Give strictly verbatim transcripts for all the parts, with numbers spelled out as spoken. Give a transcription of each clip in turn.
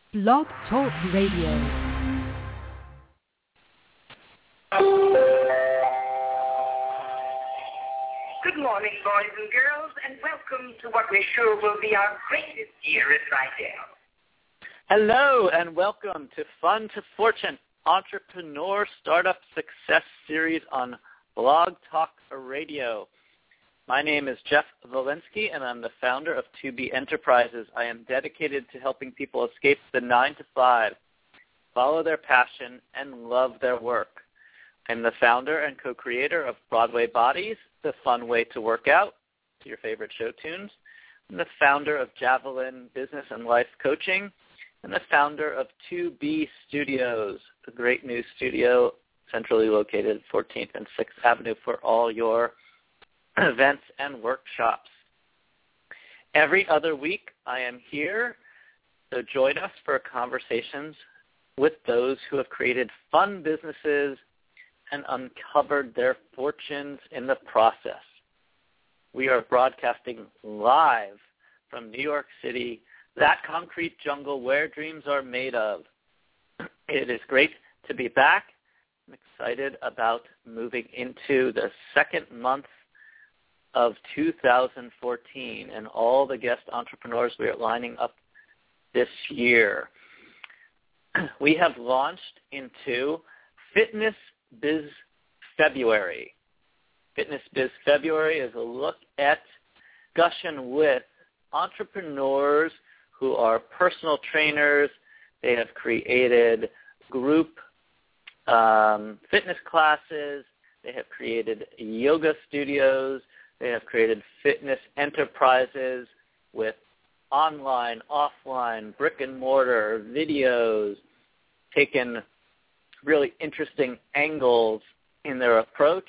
Blog Talk Radio. Good morning, boys and girls, and welcome to what we're sure will be our greatest year at Rydell. Hello, and welcome to Fun to Fortune, Entrepreneur Startup Success Series on Blog Talk Radio. My name is Jeff Walensky, and I'm the founder of two B Enterprises. I am dedicated to helping people escape the nine to five, follow their passion, and love their work. I'm the founder and co-creator of Broadway Bodies, the fun way to work out to your favorite show tunes. I'm the founder of Javelin Business and Life Coaching, and the founder of two B Studios, a great new studio centrally located at fourteenth and sixth Avenue for all your events and workshops. Every other week I am here, so join us for conversations with those who have created fun businesses and uncovered their fortunes in the process. We are broadcasting live from New York City, that concrete jungle where dreams are made of. It is great to be back. I'm excited about moving into the second month of two thousand fourteen and all the guest entrepreneurs we are lining up this year. We have launched into Fitness Biz February. Fitness Biz February is a look at discussion with entrepreneurs who are personal trainers. They have created group um, fitness classes. They have created yoga studios. They have created fitness enterprises with online, offline, brick and mortar, videos, taken really interesting angles in their approach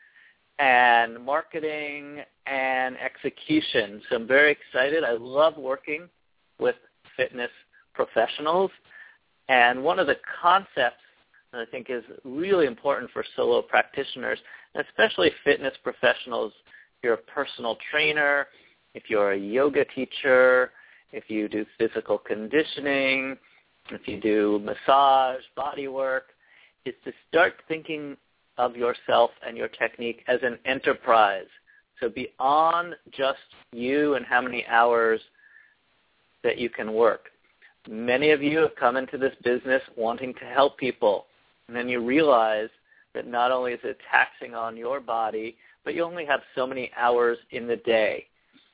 and marketing and execution. So I'm very excited. I love working with fitness professionals. And one of the concepts that I think is really important for solo practitioners, especially fitness professionals, if you're a personal trainer, if you're a yoga teacher, if you do physical conditioning, if you do massage, body work, is to start thinking of yourself and your technique as an enterprise. So beyond just you and how many hours that you can work. Many of you have come into this business wanting to help people, and then you realize that not only is it taxing on your body, but you only have so many hours in the day.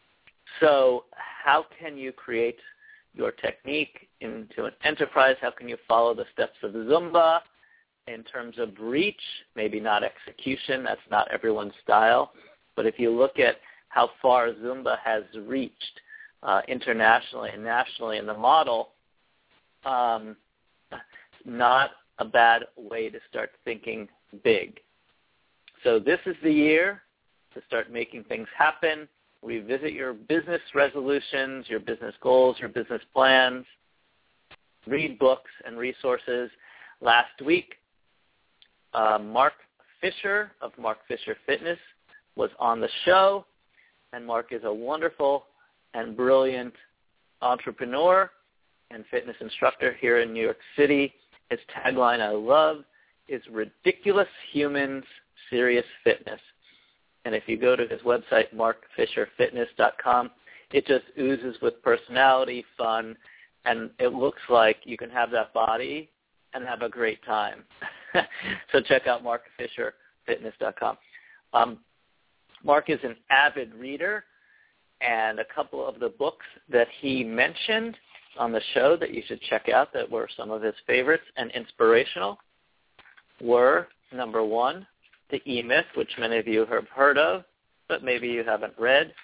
So how can you create your technique into an enterprise? How can you follow the steps of Zumba in terms of reach? Maybe not execution. That's not everyone's style. But if you look at how far Zumba has reached uh, internationally and nationally in the model, um, not a bad way to start thinking big. So this is the year to start making things happen. Revisit your business resolutions, your business goals, your business plans. Read books and resources. Last week, uh, Mark Fisher of Mark Fisher Fitness was on the show, and Mark is a wonderful and brilliant entrepreneur and fitness instructor here in New York City. His tagline I love is ridiculous humans, serious fitness. And if you go to his website, mark fisher fitness dot com, it just oozes with personality, fun, and it looks like you can have that body and have a great time. So check out mark fisher fitness dot com. Um, Mark is an avid reader, and a couple of the books that he mentioned on the show that you should check out that were some of his favorites and inspirational were, number one, The E-Myth, which many of you have heard of, but maybe you haven't read.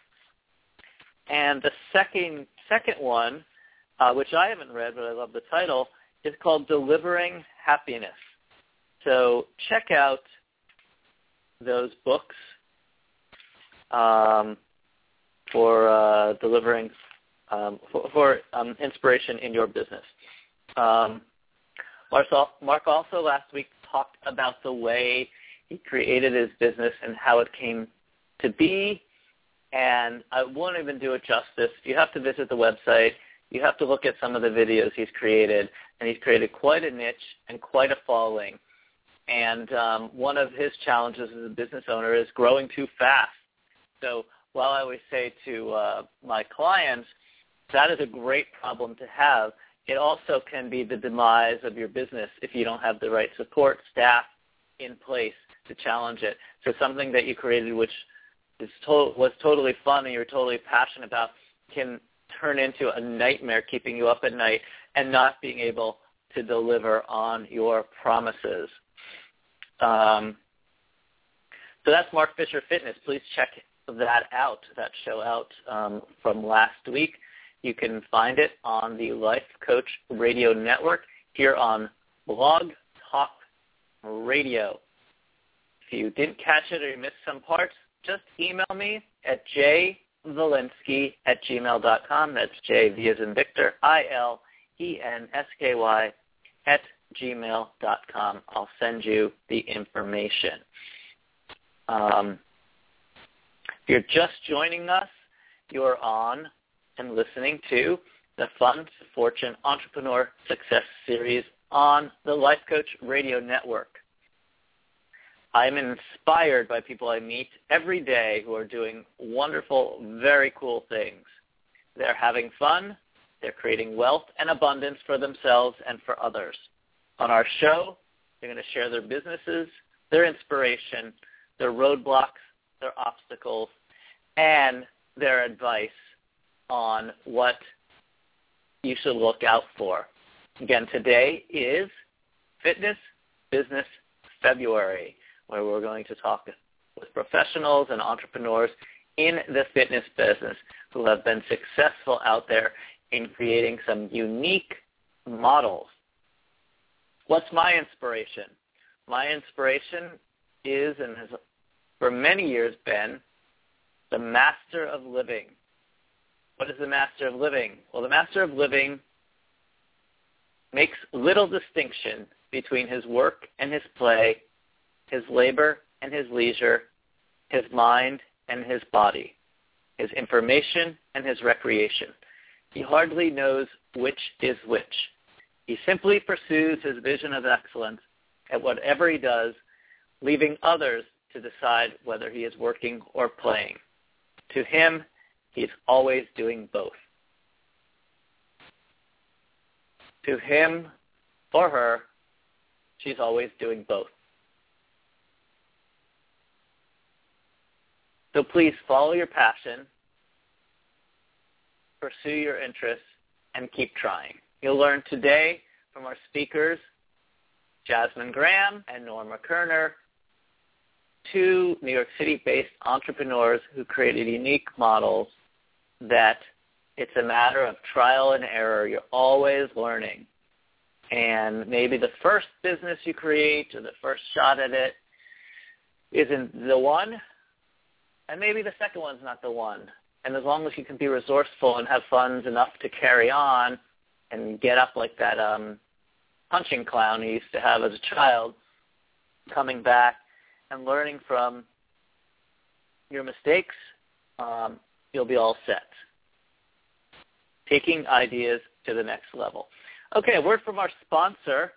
And the second second one, uh, which I haven't read, but I love the title, is called Delivering Happiness. So check out those books um, for uh, delivering um, for, for um, inspiration in your business. Um, Mark also last week talked about the way he created his business and how it came to be, and I won't even do it justice. You have to visit the website. you have to look at some of the videos he's created, and he's created quite a niche and quite a following. And um, one of his challenges as a business owner is growing too fast. So while I always say to uh, my clients, that is a great problem to have, it also can be the demise of your business if you don't have the right support staff in place to challenge it. So something that you created which is to- was totally fun and you're totally passionate about can turn into a nightmare keeping you up at night and not being able to deliver on your promises. Um, so that's Mark Fisher Fitness. Please check that out, that show out um, from last week. You can find it on the Life Coach Radio Network here on Blog Talk Radio. If you didn't catch it or you missed some parts, just email me at jvalinsky at gmail dot com. That's J, V as in Victor, I L E N S K Y at gmail dot com. I'll send you the information. Um, if you're just joining us, you're on and listening to the Fun to Fortune Entrepreneur Success Series on the Life Coach Radio Network. I'm inspired by people I meet every day who are doing wonderful, very cool things. They're having fun. They're creating wealth and abundance for themselves and for others. On our show, they're going to share their businesses, their inspiration, their roadblocks, their obstacles, and their advice on what you should look out for. Again, today is Fitness Business February, where we're going to talk with professionals and entrepreneurs in the fitness business who have been successful out there in creating some unique models. What's my inspiration? My inspiration is and has for many years been the Master of Living. What is the Master of Living? Well, the Master of Living makes little distinction between his work and his play, his labor and his leisure, his mind and his body, his information and his recreation. He hardly knows which is which. He simply pursues his vision of excellence at whatever he does, leaving others to decide whether he is working or playing. To him, he's always doing both. To him or her, she's always doing both. So please follow your passion, pursue your interests, and keep trying. You'll learn today from our speakers, Jasmine Graham and Norma Kerner, two New York City-based entrepreneurs who created unique models that it's a matter of trial and error. You're always learning. And maybe the first business you create or the first shot at it isn't the one, and maybe the second one's not the one. And as long as you can be resourceful and have funds enough to carry on and get up like that um, punching clown you used to have as a child, coming back and learning from your mistakes, um, you'll be all set. Taking ideas to the next level. Okay, a word from our sponsor.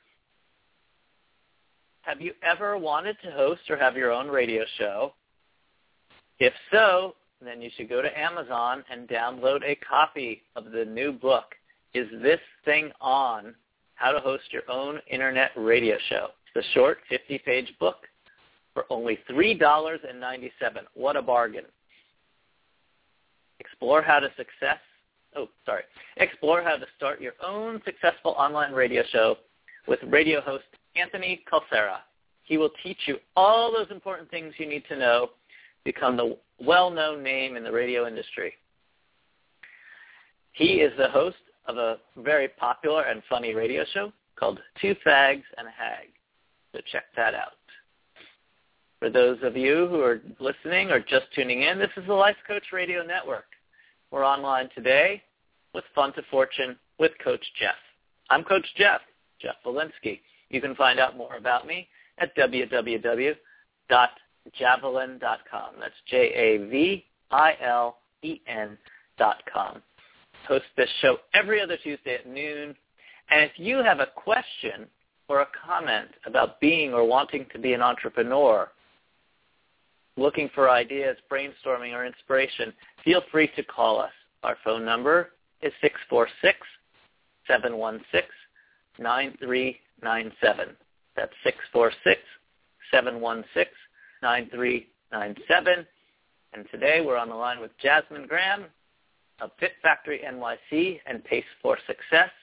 Have you ever wanted to host or have your own radio show? If so, then you should go to Amazon and download a copy of the new book, Is This Thing On? How to Host Your Own Internet Radio Show. It's a short fifty-page book for only three dollars and ninety-seven cents. What a bargain. Explore how to success, oh, sorry. Explore how to start your own successful online radio show with radio host Anthony Calcera. He will teach you all those important things you need to know, become the well-known name in the radio industry. He is the host of a very popular and funny radio show called Two Fags and a Hag. So check that out. For those of you who are listening or just tuning in, this is the Life Coach Radio Network. We're online today with Fun to Fortune with Coach Jeff. I'm Coach Jeff, Jeff Valinsky. You can find out more about me at w w w dot javelin dot com. That's J A V I L E N dot com. host this show every other Tuesday at noon. And if you have a question or a comment about being or wanting to be an entrepreneur, looking for ideas, brainstorming, or inspiration, feel free to call us. Our phone number is six four six, seven one six, nine three nine seven. That's six four six, seven one six, nine three nine seven. And today we're on the line with Jasmine Graham of Fit Factory N Y C and Pace for Success.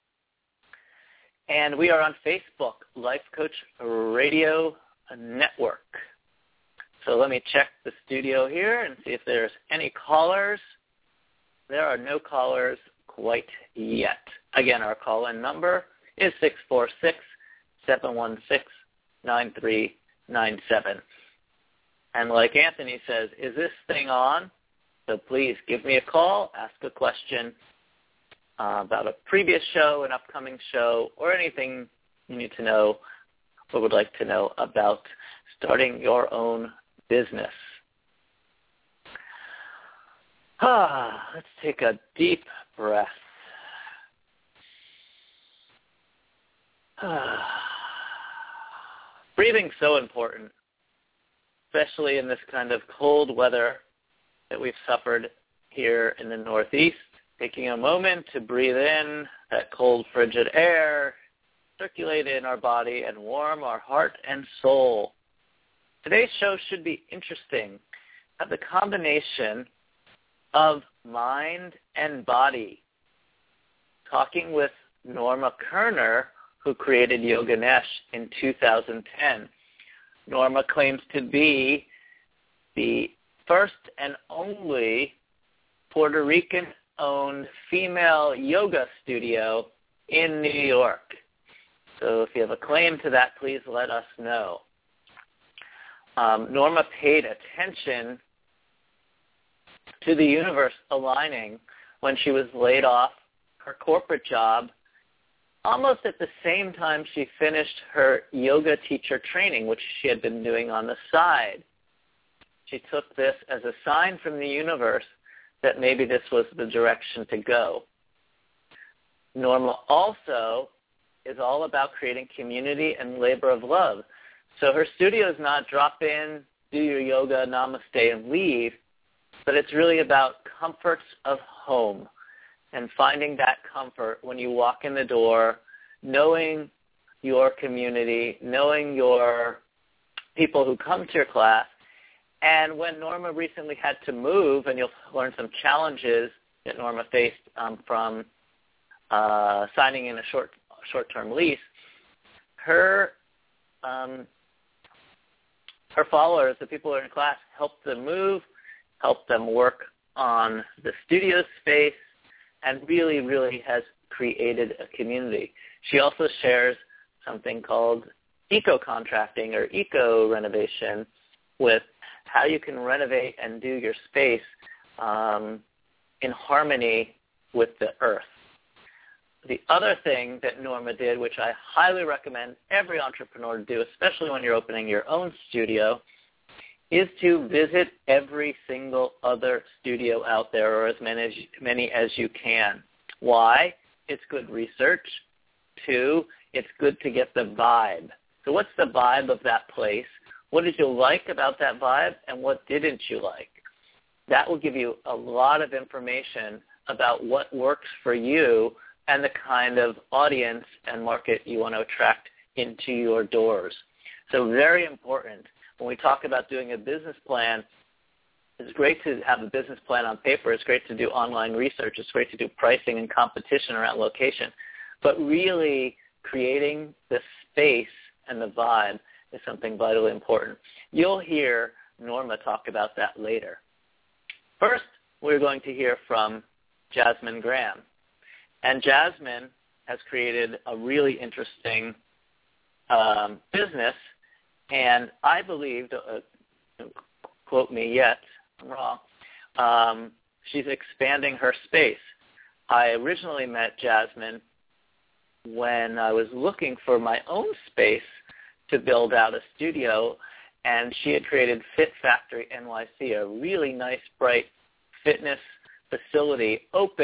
And we are on Facebook, Life Coach Radio Network. So let me check the studio here and see if there's any callers. There are no callers quite yet. Again, our call-in number is six four six, seven one six, nine three nine seven. And like Anthony says, is this thing on? So please give me a call, ask a question uh, about a previous show, an upcoming show, or anything you need to know or would like to know about starting your own business. Ah, let's take a deep breath. Ah. Breathing's so important, especially in this kind of cold weather that we've suffered here in the Northeast. Taking a moment to breathe in that cold, frigid air, circulate in our body, and warm our heart and soul. Today's show should be interesting. Have the combination of mind and body. Talking with Norma Kerner, who created Yoga Nesh in two thousand ten. Norma claims to be the first and only Puerto Rican-owned female yoga studio in New York. So if you have a claim to that, please let us know. Um, Norma paid attention to the universe aligning when she was laid off her corporate job almost at the same time she finished her yoga teacher training, which she had been doing on the side. She took this as a sign from the universe that maybe this was the direction to go. Norma also is all about creating community and labor of love. So her studio is not drop in, do your yoga, namaste, and leave, but it's really about comforts of home and finding that comfort when you walk in the door, knowing your community, knowing your people who come to your class. And when Norma recently had to move, and you'll learn some challenges that Norma faced um, from uh, signing in a short, short-term lease, her um, her followers, the people who are in class, helped them move, helped them work on the studio space, and really, really has created a community. She also shares something called eco-contracting or eco-renovation with how you can renovate and do your space um, in harmony with the earth. The other thing that Norma did, which I highly recommend every entrepreneur do, especially when you're opening your own studio, is to visit every single other studio out there, or as many as, many as you can. Why? It's good research. Two, it's good to get the vibe. So what's the vibe of that place? What did you like about that vibe, and what didn't you like? That will give you a lot of information about what works for you and the kind of audience and market you want to attract into your doors. So very important. When we talk about doing a business plan, it's great to have a business plan on paper. It's great to do online research. It's great to do pricing and competition around location. But really creating the space and the vibe is something vitally important. You'll hear Norma talk about that later. First, we're going to hear from Jasmine Graham. And Jasmine has created a really interesting um, business, and I believe, uh, don't quote me yet, I'm wrong, um, she's expanding her space. I originally met Jasmine when I was looking for my own space to build out a studio, and she had created Fit Factory N Y C, a really nice, bright fitness facility open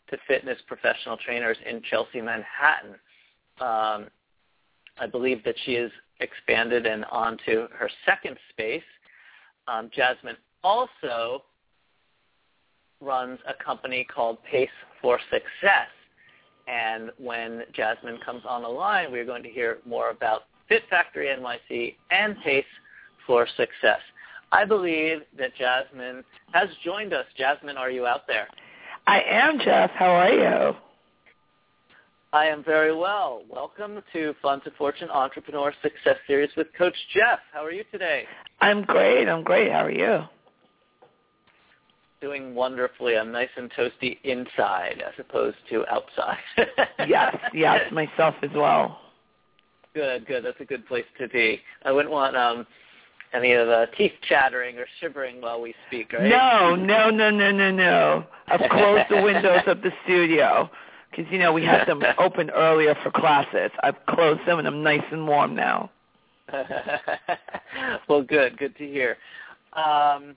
to Fitness professional trainers in Chelsea, Manhattan. Um, I believe that she has expanded and onto her second space. Um, Jasmine also runs a company called Pace for Success. And when Jasmine comes on the line, we're going to hear more about Fit Factory N Y C and Pace for Success. I believe that Jasmine has joined us. Jasmine, are you out there? I am, Jeff. How are you? I am very well. Welcome to Fun to Fortune Entrepreneur Success Series with Coach Jeff. How are you today? I'm great. I'm great. How are you? Doing wonderfully. I'm nice and toasty inside as opposed to outside. Yes, yes, myself as well. Good, good. That's a good place to be. I wouldn't want um, any of the teeth chattering or shivering while we speak, right? No, no, no, no, no, no. I've closed the windows of the studio because, you know, we had them open earlier for classes. I've closed them, and I'm nice and warm now. Well, good. Good to hear. Um,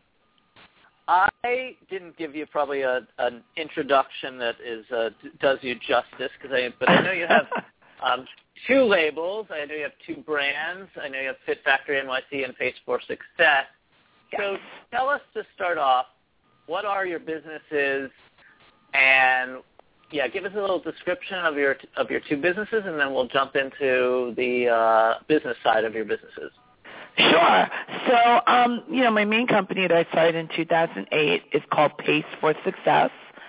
I didn't give you probably a, an introduction that is uh, does you justice, because I, but I know you have um, two labels. I know you have two brands. I know you have Fit Factory N Y C and Pace for Success. Yes. So tell us to start off, what are your businesses, and yeah, give us a little description of your of your two businesses, and then we'll jump into the uh, business side of your businesses. Sure. So, um, you know, my main company that I started in two thousand eight is called Pace for Success,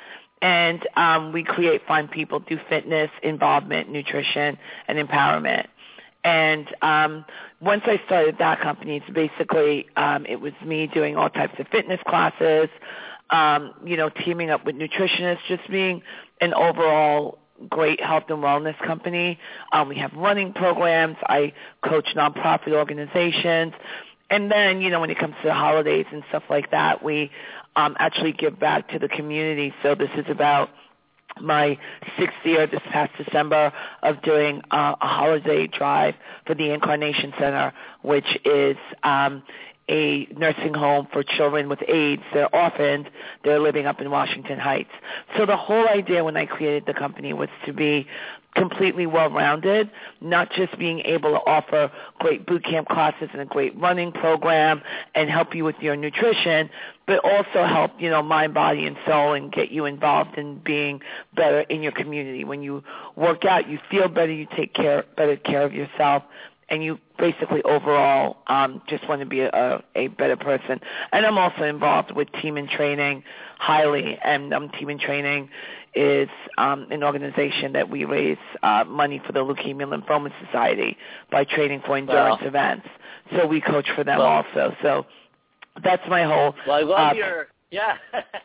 and um, we create fun people through fitness, involvement, nutrition, and empowerment. And um, once I started that company, it's basically um, it was me doing all types of fitness classes, um, you know, teaming up with nutritionists, just being an overall great health and wellness company. Um, we have running programs. I coach nonprofit organizations. And then, you know, when it comes to the holidays and stuff like that, we um, actually give back to the community. So this is about my sixth year this past December of doing uh, a holiday drive for the Incarnation Center, which is um, a nursing home for children with AIDS. They're orphaned. They're living up in Washington Heights. So the whole idea when I created the company was to be completely well-rounded, not just being able to offer great boot camp classes and a great running program and help you with your nutrition, but also help, you know, mind, body, and soul and get you involved in being better in your community. When you work out, you feel better, you take care, better care of yourself, and you basically overall um, just want to be a, a better person. And I'm also involved with Team in Training highly, and um, Team in Training is um, an organization that we raise uh, money for the Leukemia Lymphoma Society by training for endurance wow. events. So we coach for them well, also. So that's my whole... Well, I love uh, your... Yeah.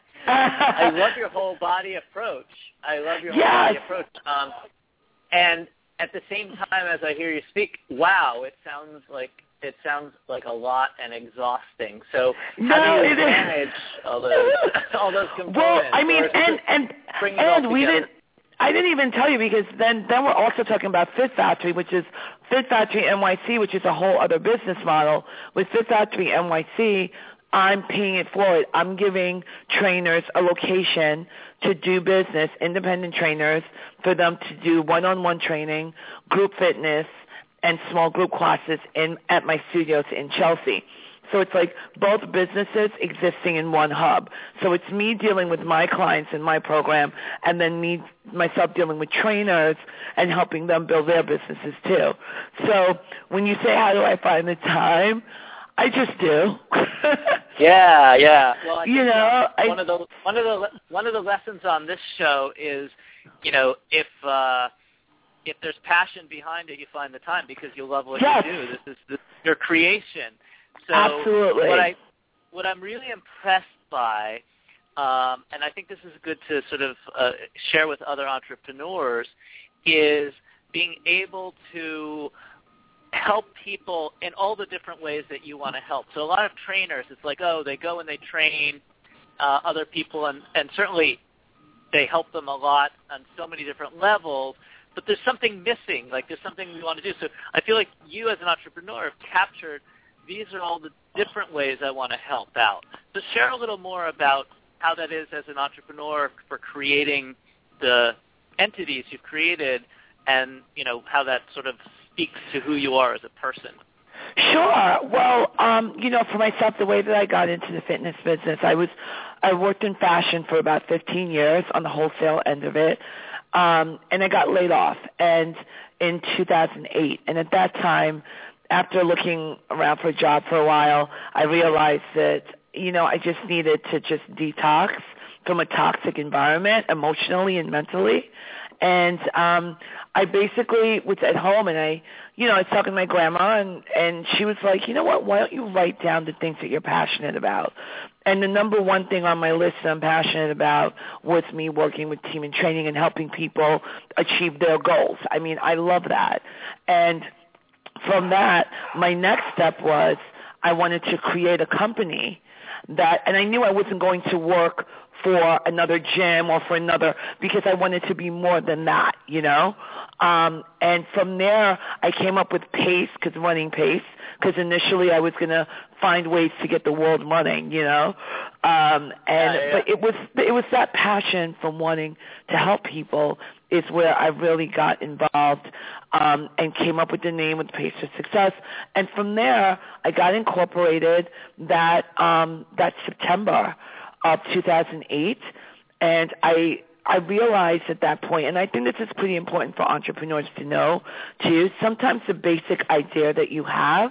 I love your whole body approach. I love your whole yes. body approach. Um, and at the same time as I hear you speak, wow, it sounds like it sounds like a lot and exhausting. So no, how do you it manage is. all those all those components? Well, I mean, and and and we didn't. I didn't even tell you because then then we're also talking about Fit Factory, which is Fit Factory N Y C, which is a whole other business model. With Fit Factory N Y C, I'm paying it forward. I'm giving trainers a location to do business, independent trainers, for them to do one-on-one training, group fitness, and small group classes in at my studios in Chelsea. So it's like both businesses existing in one hub. So it's me dealing with my clients in my program, and then me myself dealing with trainers and helping them build their businesses too. So when you say, how do I find the time? I just do. yeah, yeah. Well, I think you know, um, one I, of the one of the one of the lessons on this show is, you know, if uh, if there's passion behind it, you find the time because you love what yes. you do. This is this, your creation. So absolutely. What I what I'm really impressed by, um, and I think this is good to sort of uh, share with other entrepreneurs, is being able to help people in all the different ways that you want to help. So a lot of trainers, it's like, oh, they go and they train uh, other people, and, and certainly they help them a lot on so many different levels, but there's something missing, like there's something we want to do. So I feel like you as an entrepreneur have captured, these are all the different ways I want to help out. So share a little more about how that is as an entrepreneur for creating the entities you've created and, you know, how that sort of speaks to who you are as a person. Sure. Well, um, you know, for myself, the way that I got into the fitness business, I was, I worked in fashion for about fifteen years on the wholesale end of it, um, and I got laid off, and in two thousand eight, and at that time, after looking around for a job for a while, I realized that, you know, I just needed to just detox from a toxic environment emotionally and mentally. And um I basically was at home, and I, you know, I was talking to my grandma, and, and she was like, you know what, why don't you write down the things that you're passionate about? And the number one thing on my list that I'm passionate about was me working with team and training and helping people achieve their goals. I mean, I love that. And from that, my next step was I wanted to create a company that, and I knew I wasn't going to work for another gym or for another, because I wanted to be more than that, you know. Um, and from there, I came up with Pace, because running Pace, because initially I was going to find ways to get the world running, you know. Um, and yeah, yeah. but it was it was that passion from wanting to help people is where I really got involved um, and came up with the name with Pace for Success. And from there, I got incorporated that um, that September of two thousand eight, and I I realized at that point, and I think this is pretty important for entrepreneurs to know too, sometimes the basic idea that you have,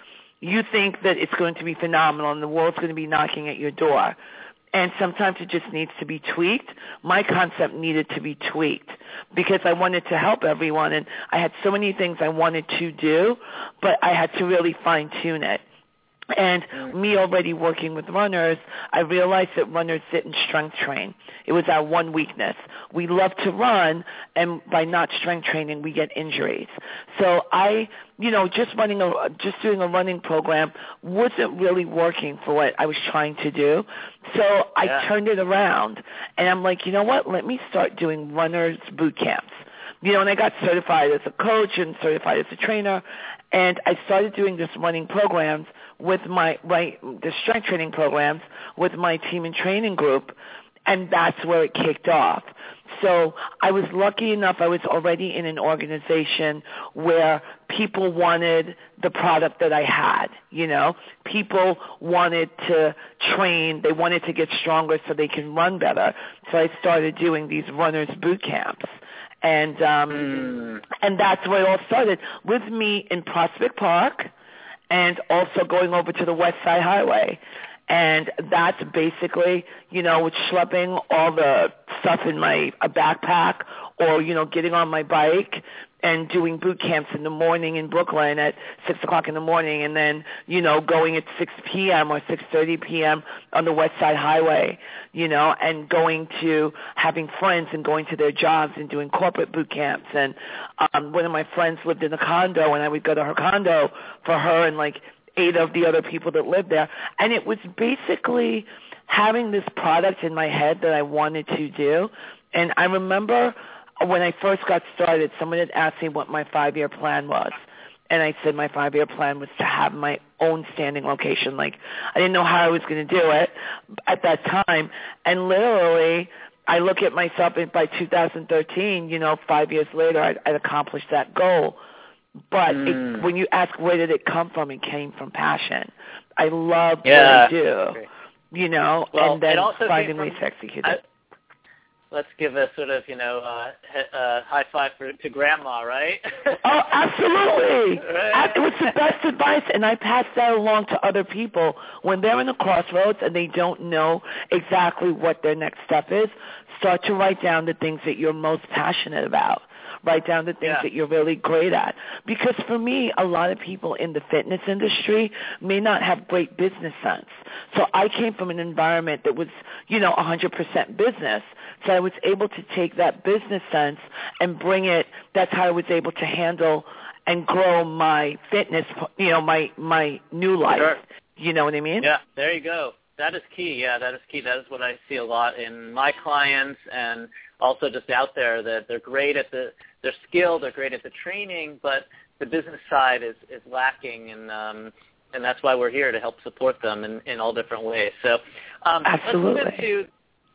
you think that it's going to be phenomenal and the world's going to be knocking at your door. And sometimes it just needs to be tweaked. My concept needed to be tweaked because I wanted to help everyone, and I had so many things I wanted to do, but I had to really fine-tune it. And me already working with runners, I realized that runners didn't strength train. It was our one weakness. We love to run, and by not strength training, we get injuries. So I, you know, just running a, just doing a running program wasn't really working for what I was trying to do. So I yeah. turned it around, and I'm like, you know what? Let me start doing runners boot camps. You know, and I got certified as a coach and certified as a trainer, and I started doing this running programs with my, right, the strength training programs with my team and training group, and that's where it kicked off. So I was lucky enough, I was already in an organization where people wanted the product that I had, you know. People wanted to train, they wanted to get stronger so they can run better. So I started doing these runners boot camps. And um, mm. and that's where it all started, with me in Prospect Park and also going over to the West Side Highway. And that's basically, you know, with schlepping all the stuff in my a backpack, or, you know, getting on my bike and doing boot camps in the morning in Brooklyn at six o'clock in the morning, and then, you know, going at six p.m. or six thirty p.m. on the West Side Highway, you know, and going to having friends and going to their jobs and doing corporate boot camps. And um, one of my friends lived in a condo, and I would go to her condo for her and like eight of the other people that lived there. And it was basically having this product in my head that I wanted to do. And I remember when I first got started, someone had asked me what my five-year plan was. And I said my five-year plan was to have my own standing location. Like, I didn't know how I was going to do it at that time. And literally, I look at myself, and by two thousand thirteen, you know, five years later, I'd, I'd accomplished that goal. But mm. it, when you ask where did it come from, it came from passion. I love yeah. what I do, you know, well, and then finding from, ways to execute I, it. Let's give a sort of, you know, uh, uh, high five for, to Grandma, right? Oh, absolutely. Right. It was the best advice, and I pass that along to other people. When they're in the crossroads and they don't know exactly what their next step is, start to write down the things that you're most passionate about. Write down the things yeah. that you're really great at. Because for me, a lot of people in the fitness industry may not have great business sense. So I came from an environment that was, you know, one hundred percent business. So I was able to take that business sense and bring it. That's how I was able to handle and grow my fitness, you know, my, my new life. Sure. You know what I mean? Yeah, there you go. That is key. Yeah, that is key. That is what I see a lot in my clients, and also just out there, that they're great at the, they're skilled, they're great at the training, but the business side is, is lacking, and um, and that's why we're here to help support them in, in all different ways. So um, Absolutely. let's move into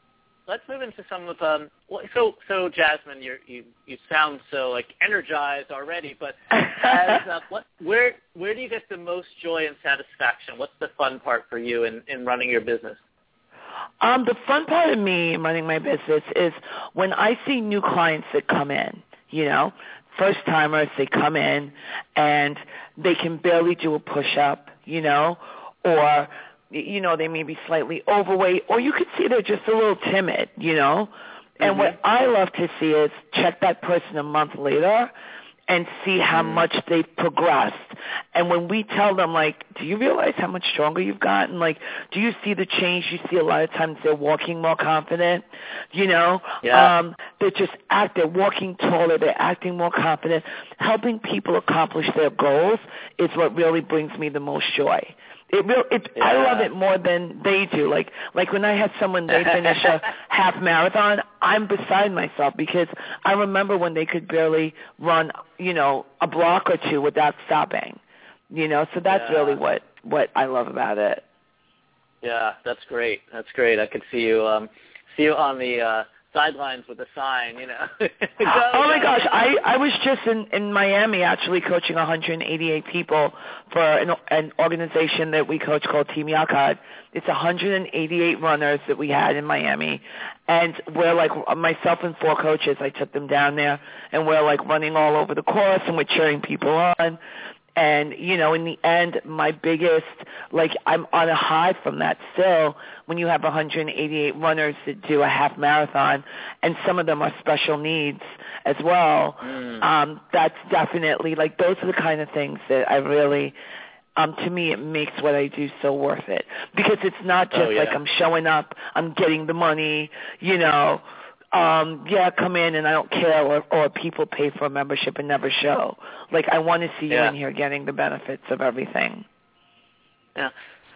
let's move into some of um. So so Jasmine, you you you sound so like energized already. But as uh, what where where do you get the most joy and satisfaction? What's the fun part for you in, in running your business? Um, the fun part of me running my business is when I see new clients that come in. You know, first timers, they come in and they can barely do a push up. You know, or you know, they may be slightly overweight, or you could see they're just a little timid, you know. And mm-hmm. what I love to see is check that person a month later and see how mm-hmm. much they've progressed. And when we tell them, like, do you realize how much stronger you've gotten? Like, do you see the change? You see a lot of times they're walking more confident, you know. Yeah. Um, they're just act, they're walking taller, they're acting more confident. Helping people accomplish their goals is what really brings me the most joy. It real, it, yeah. I love it more than they do. Like, like when I have someone, they finish a half marathon, I'm beside myself because I remember when they could barely run, you know, a block or two without stopping. You know, so that's yeah. really what what I love about it. Yeah, that's great. That's great. I could see you um, see you on the uh, sidelines with a sign, you know. go, oh my go. gosh, I, I was just in, in Miami actually coaching one hundred eighty-eight people for an, an organization that we coach called Team Yakad. It's one hundred eighty-eight runners that we had in Miami, and we're like, myself and four coaches, I took them down there, and we're like running all over the course, and we're cheering people on. And, you know, in the end, my biggest, like, I'm on a high from that still when you have one hundred eighty-eight runners that do a half marathon, and some of them are special needs as well. Mm. Um, that's definitely, like, those are the kind of things that I really, um, to me, it makes what I do so worth it. Because it's not just oh, yeah. like I'm showing up, I'm getting the money, you know. Um, yeah, come in and I don't care, or, or people pay for a membership and never show. Like, I want to see you yeah. in here getting the benefits of everything. Yeah.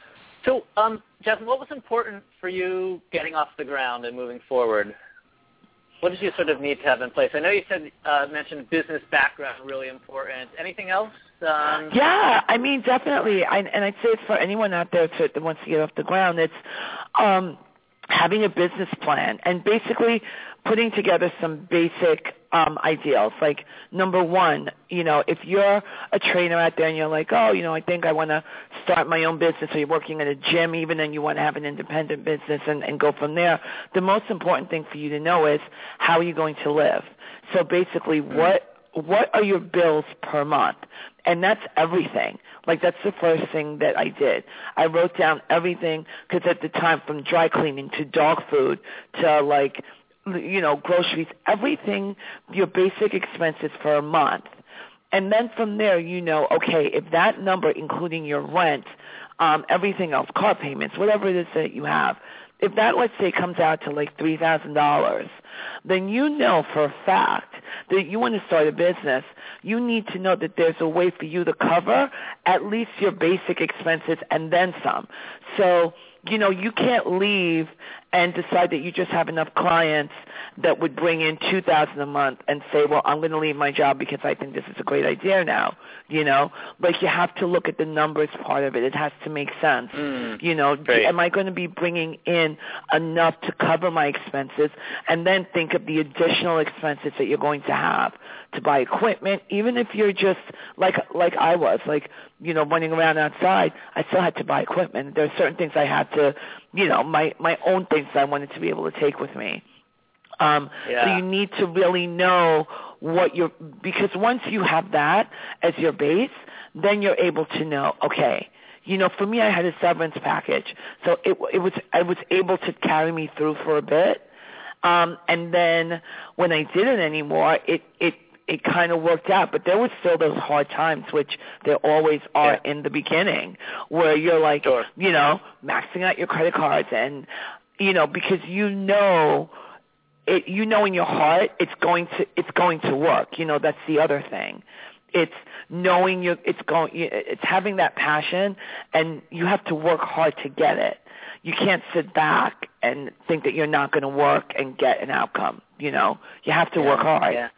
So, um, Jasmine, what was important for you getting off the ground and moving forward? What did you sort of need to have in place? I know you said uh, mentioned business background, really important. Anything else? Um, yeah, I mean, definitely. I, and I'd say it's for anyone out there to, that wants to get off the ground. It's um, having a business plan and basically putting together some basic um, ideals. Like, number one, you know, if you're a trainer out there and you're like, oh, you know, I think I want to start my own business, or you're working at a gym even and you want to have an independent business and, and go from there, the most important thing for you to know is how are you going to live? So basically, mm-hmm. what what are your bills per month? And that's everything. Like, that's the first thing that I did. I wrote down everything, because at the time, from dry cleaning to dog food to, like, you know, groceries, everything, your basic expenses for a month. And then from there, you know, okay, if that number, including your rent, um, everything else, car payments, whatever it is that you have, if that, let's say, comes out to like three thousand dollars, then you know for a fact that you want to start a business, you need to know that there's a way for you to cover at least your basic expenses and then some. So, you know, you can't leave and decide that you just have enough clients that would bring in two thousand dollars a month and say, well, I'm going to leave my job because I think this is a great idea now, you know. Like, you have to look at the numbers part of it. It has to make sense. Mm, you know, great. Am I going to be bringing in enough to cover my expenses? And then think of the additional expenses that you're going to have to buy equipment, even if you're just like like I was, like, you know, running around outside, I still had to buy equipment. There are certain things I had to, you know, my, my own things I wanted to be able to take with me. Um, yeah. So you need to really know what you're, because once you have that as your base, then you're able to know, okay, you know, for me, I had a severance package. So it, it was, I was able to carry me through for a bit. Um, and then when I didn't anymore, it, it, it kind of worked out, but there was still those hard times, which there always are yeah. in the beginning, where you're like, sure. you know, maxing out your credit cards, and, you know, because you know, it, you know in your heart it's going to, it's going to work. You know, that's the other thing. It's knowing you, it's going, it's having that passion, and you have to work hard to get it. You can't sit back and think that you're not going to work and get an outcome. You know, you have to yeah. work hard. Yeah.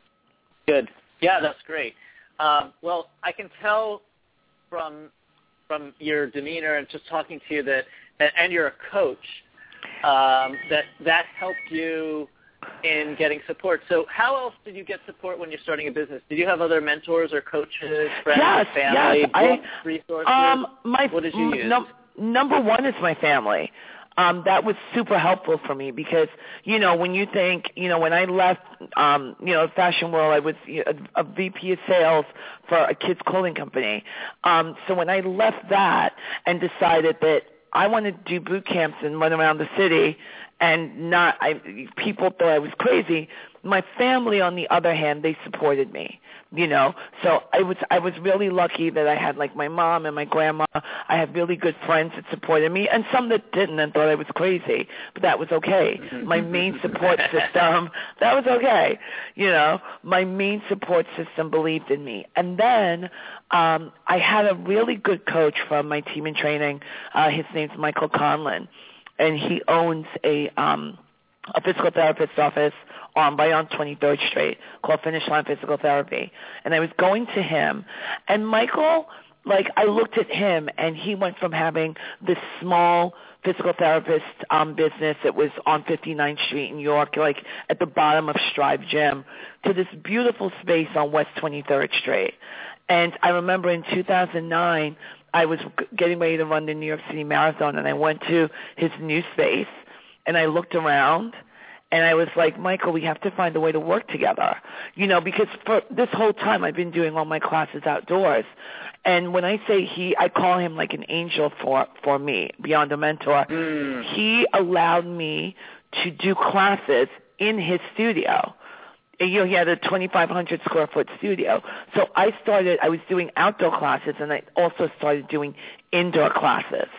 Good. Yeah, that's great. Um, well, I can tell from from your demeanor and just talking to you that, and, and you're a coach, um, that that helped you in getting support. So how else did you get support when you're starting a business? Did you have other mentors or coaches, friends, yes, family, yes. books, I, resources? Um, my, what did you use? No, number one is my family. Um, that was super helpful for me because, you know, when you think, you know, when I left, um, you know, Fashion World, I was a, a V P of sales for a kids' clothing company. Um, so when I left that and decided that I wanted to do boot camps and run around the city and not, I, people thought I was crazy. My family, on the other hand, they supported me, you know. So I was I was really lucky that I had like my mom and my grandma. I had really good friends that supported me, and some that didn't and thought I was crazy, but that was okay. My main support system, that was okay, you know. My main support system believed in me, and then um, I had a really good coach from my team in training. Uh, his name's Michael Conlon, and he owns a um, a physical therapist's office on by on twenty-third Street called Finish Line Physical Therapy. And I was going to him, and Michael, like I looked at him, and he went from having this small physical therapist um, business that was on fifty-ninth Street in New York, like at the bottom of Strive Gym, to this beautiful space on West twenty-third Street. And I remember in two thousand nine, I was getting ready to run the New York City Marathon, and I went to his new space, and I looked around, and I was like, Michael, we have to find a way to work together, you know, because for this whole time I've been doing all my classes outdoors. And when I say he, I call him like an angel for, for me, beyond a mentor. Mm. He allowed me to do classes in his studio. And, you know, he had a twenty-five hundred square foot studio. So I started, I was doing outdoor classes, and I also started doing indoor classes,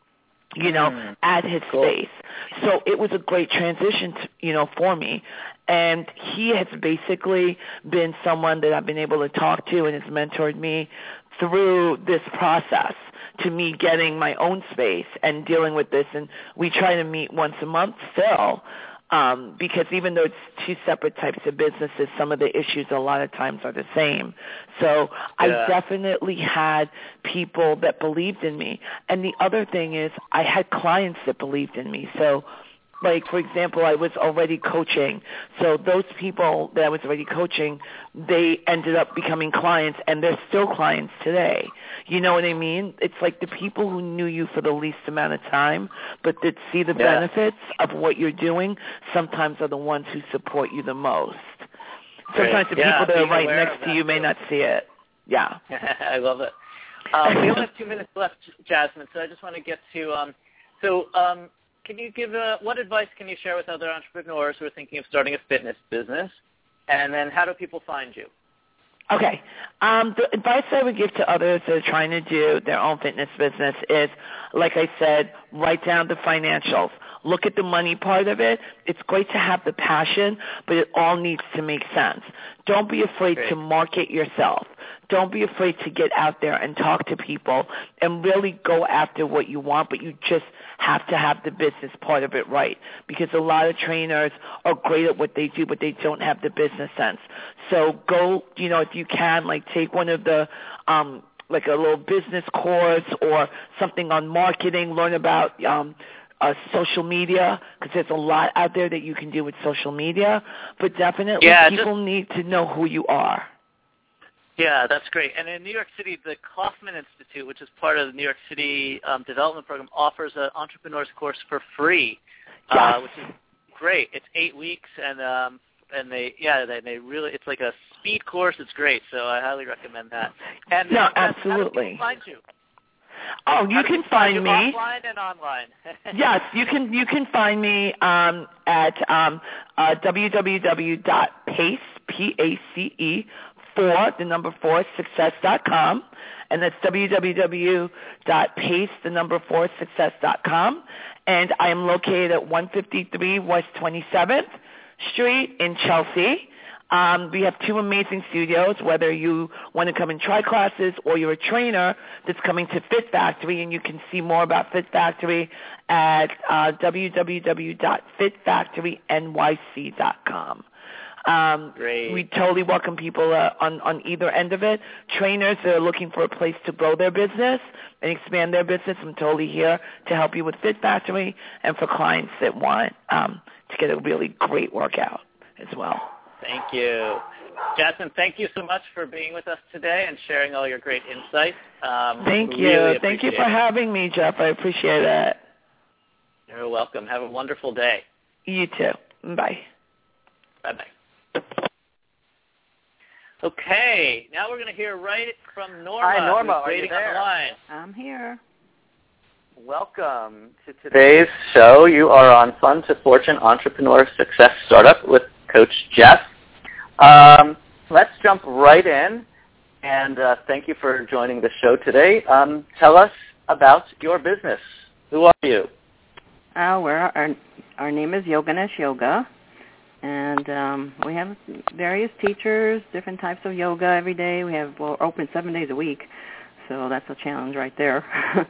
you know, mm. at his cool. space. So it was a great transition, to, you know, for me. And he has basically been someone that I've been able to talk to and has mentored me through this process to me getting my own space and dealing with this. And we try to meet once a month still. Um, because even though it's two separate types of businesses, some of the issues a lot of times are the same. So yeah. I definitely had people that believed in me. And the other thing is I had clients that believed in me. So, like, for example, I was already coaching. So those people that I was already coaching, they ended up becoming clients, and they're still clients today. You know what I mean? It's like the people who knew you for the least amount of time, but that see the yeah. benefits of what you're doing, sometimes are the ones who support you the most. Sometimes Great. the yeah, people that are right next to you may too. not see it. Yeah. I love it. Um, we only have two minutes left, Jasmine, so I just want to get to um, – so um, – can you give a, what advice can you share with other entrepreneurs who are thinking of starting a fitness business? And then how do people find you? Okay. Um, the advice I would give to others that are trying to do their own fitness business is, like I said, write down the financials. Look at the money part of it. It's great to have the passion, but it all needs to make sense. Don't be afraid Great. to market yourself. Don't be afraid to get out there and talk to people and really go after what you want, but you just have to have the business part of it right, because a lot of trainers are great at what they do, but they don't have the business sense. So go, you know, if you can, like take one of the um, like a little business course or something on marketing, learn about um, uh, social media, because there's a lot out there that you can do with social media, but definitely yeah, people just, need to know who you are. Yeah, that's great. And in New York City, the Kaufman Institute, which is part of the New York City um, Development Program, offers an entrepreneur's course for free, yes. uh, which is great. It's eight weeks, and um, and they yeah they, they really it's like a speed course. It's great, so I highly recommend that. And no, uh, absolutely. How do people find you? Oh, you how can you find, find me offline and online. Yes, you can. You can find me um, at um, uh, w w w dot pace p a c e for the number four success dot com, and that's w w w dot pace the number four success dot com. And I am located at one fifty-three West twenty-seventh Street in Chelsea. Um, we have two amazing studios, whether you want to come and try classes or you're a trainer that's coming to Fit Factory, and you can see more about Fit Factory at uh, w w w dot fit factory n y c dot com. Um, Great. We totally welcome people uh, on, on either end of it. Trainers that are looking for a place to grow their business and expand their business, I'm totally here to help you with Fit Factory, and for clients that want um, to get a really great workout as well. Thank you. Jasmine, thank you so much for being with us today and sharing all your great insights. Um, thank you. Really thank you for it. having me, Jeff. I appreciate it. You're welcome. Have a wonderful day. You too. Bye. Bye-bye. Okay, now we're going to hear right from Norma. Hi, Norma. Who's Are you waiting there? on the line. I'm here. Welcome to today's show. You are on Fun to Fortune Entrepreneur Success Startup with Coach Jeff. Um, let's jump right in, and uh, thank you for joining the show today. Um, tell us about your business. Who are you? Uh, we're, our, our name is Yoganesh Yoga, and um, we have various teachers, different types of yoga every day. We have we're open seven days a week, so that's a challenge right there.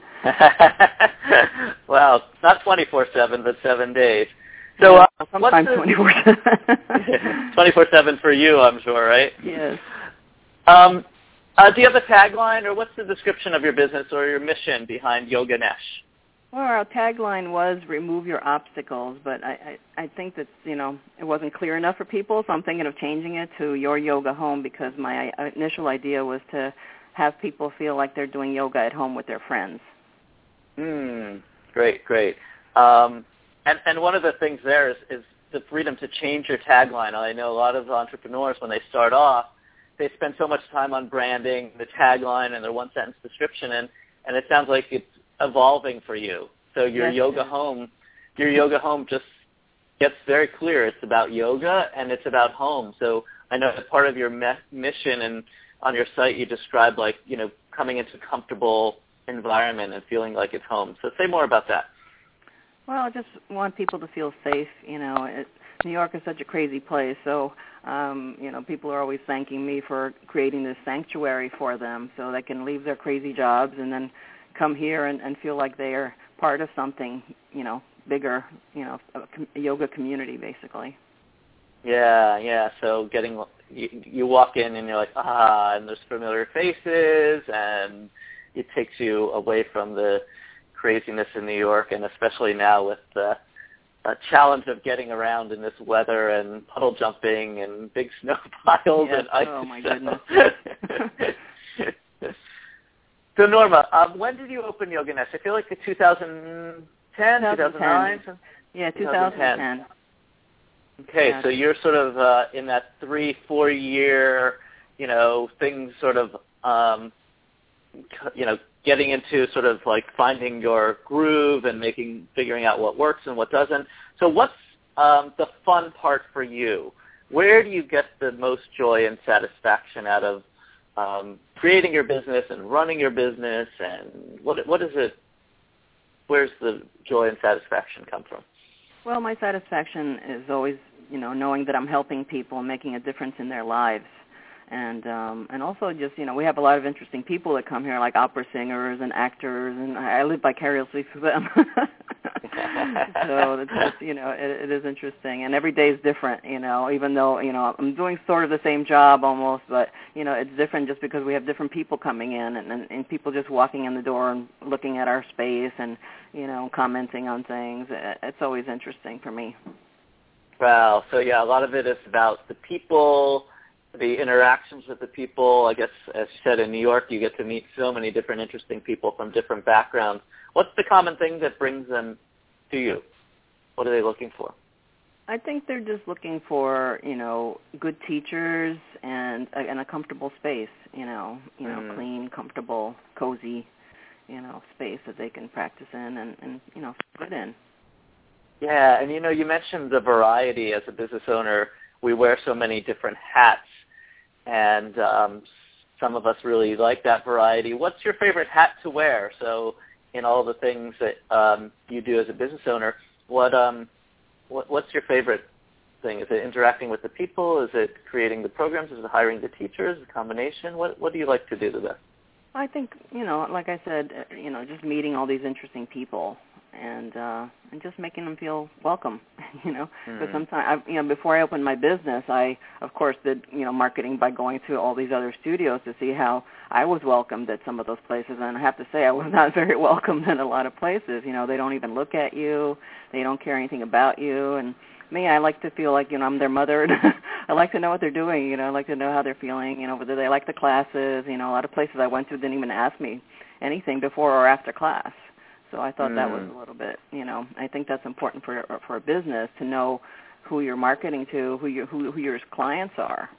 Well, not twenty-four seven, but seven days. So uh, sometimes twenty-four seven. twenty-four seven for you, I'm sure, right? Yes. Um, uh, do you have a tagline, or what's the description of your business or your mission behind Yoganesh? Well, our tagline was "Remove your obstacles," but I, I, I think that you know it wasn't clear enough for people, so I'm thinking of changing it to "Your Yoga Home," because my initial idea was to have people feel like they're doing yoga at home with their friends. Hmm. Great, great. Um, And, and one of the things there is, is the freedom to change your tagline. I know a lot of entrepreneurs, when they start off, they spend so much time on branding, the tagline, and their one-sentence description, and, and it sounds like it's evolving for you. So your yes, yoga yes. home, your yoga home just gets very clear. It's about yoga, and it's about home. So I know that part of your me- mission, and on your site you described, like, you know, coming into a comfortable environment and feeling like it's home. So say more about that. Well, I just want people to feel safe. You know, it, New York is such a crazy place, so um, you know, people are always thanking me for creating this sanctuary for them, so they can leave their crazy jobs and then come here and, and feel like they are part of something, you know, bigger, you know, a, a yoga community, basically. Yeah, yeah. So getting you, you walk in and you're like, ah, and there's familiar faces, and it takes you away from the craziness in New York, and especially now with the uh, challenge of getting around in this weather and puddle jumping and big snow piles yes, and ice. Oh my goodness. So Norma, um, when did you open Yoganesh? I feel like the two thousand ten, two thousand nine? Yeah, two thousand ten. Okay, yeah. So you're sort of uh, in that three, four year, you know, things sort of, um, you know, getting into sort of like finding your groove and making, figuring out what works and what doesn't. So what's um, the fun part for you? Where do you get the most joy and satisfaction out of um, creating your business and running your business? And what what is it? Where's the joy and satisfaction come from? Well, my satisfaction is always, you know, knowing that I'm helping people and making a difference in their lives. And um, and also just, you know, we have a lot of interesting people that come here, like opera singers and actors, and I live vicariously through them. So it's just, you know, it, it is interesting. And every day is different, you know, even though, you know, I'm doing sort of the same job almost, but, you know, it's different just because we have different people coming in and, and, and people just walking in the door and looking at our space and, you know, commenting on things. It's always interesting for me. Wow. So, yeah, a lot of it is about the people, the interactions with the people. I guess, as you said, in New York, you get to meet so many different interesting people from different backgrounds. What's the common thing that brings them to you? What are they looking for? I think they're just looking for, you know, good teachers and a, and a comfortable space, you know, you know, Mm. clean, comfortable, cozy, you know, space that they can practice in and, and you know, fit in. Yeah, and, you know, you mentioned the variety as a business owner. We wear so many different hats, and um, some of us really like that variety. What's your favorite hat to wear? So in all the things that um, you do as a business owner, what, um, what what's your favorite thing? Is it interacting with the people? Is it creating the programs? Is it hiring the teachers? A combination? What What do you like to do the best? I think, you know, like I said, you know, just meeting all these interesting people and uh, and just making them feel welcome, you know. Because Mm. sometimes, I, you know, before I opened my business, I of course did, you know, marketing by going to all these other studios to see how I was welcomed at some of those places, and I have to say I was not very welcomed in a lot of places. You know, they don't even look at you, they don't care anything about you, and me, I like to feel like, you know, I'm their mother, and I like to know what they're doing, you know, I like to know how they're feeling, you know, whether they like the classes. You know, a lot of places I went to didn't even ask me anything before or after class. So I thought mm. that was a little bit, you know, I think that's important for for a business to know who you're marketing to, who you who, who your clients are.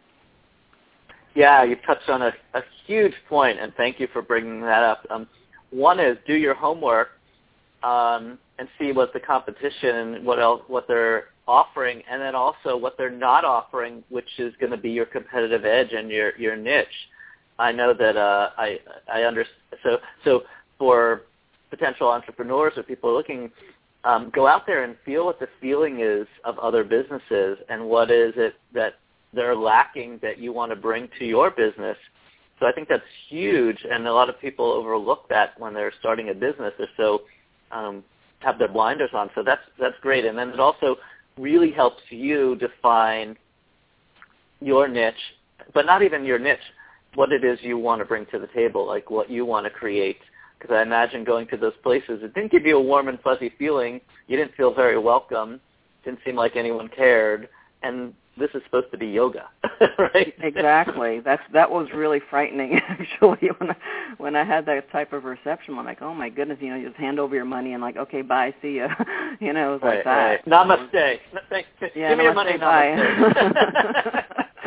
Yeah, you touched on a, a huge point, and thank you for bringing that up. Um, one is do your homework um, and see what the competition, what else, what they're offering, and then also what they're not offering, which is going to be your competitive edge and your, your niche. I know that uh, I I understand. So so for potential entrepreneurs or people looking, um, go out there and feel what the feeling is of other businesses and what is it that they're lacking that you want to bring to your business. So I think that's huge, and a lot of people overlook that when they're starting a business. They're so um, have their blinders on. So that's that's great, and then it also really helps you define your niche, but not even your niche, what it is you want to bring to the table, like what you want to create. Because I imagine going to those places, it didn't give you a warm and fuzzy feeling. You didn't feel very welcome. Didn't seem like anyone cared. And this is supposed to be yoga, right? Exactly. That's that was really frightening, actually, when I, when I had that type of reception. I'm like, oh my goodness, you know, you just hand over your money and like, okay, bye, see ya. You know, it was right, like that. Right. Namaste. Thank, yeah, give me namaste, your money, namaste.